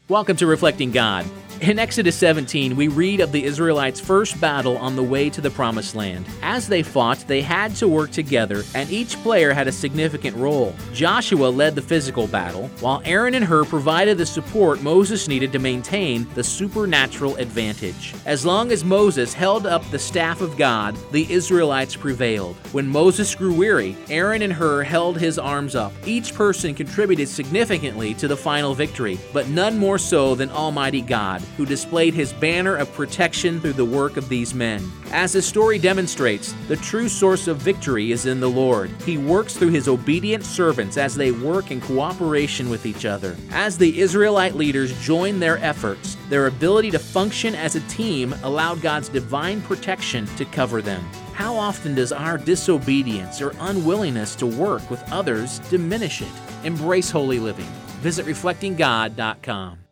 Welcome to Reflecting God. In Exodus 17, we read of the Israelites' first battle on the way to the Promised Land. As they fought, they had to work together, and each player had a significant role. Joshua led the physical battle, while Aaron and Hur provided the support Moses needed to maintain the supernatural advantage. As long as Moses held up the staff of God, the Israelites prevailed. When Moses grew weary, Aaron and Hur held his arms up. Each person contributed significantly to the final victory, but none more so than Almighty God, who displayed his banner of protection through the work of these men. As the story demonstrates, the true source of victory is in the Lord. He works through his obedient servants as they work in cooperation with each other. As the Israelite leaders joined their efforts, their ability to function as a team allowed God's divine protection to cover them. How often does our disobedience or unwillingness to work with others diminish it? Embrace holy living. Visit reflectinggod.com.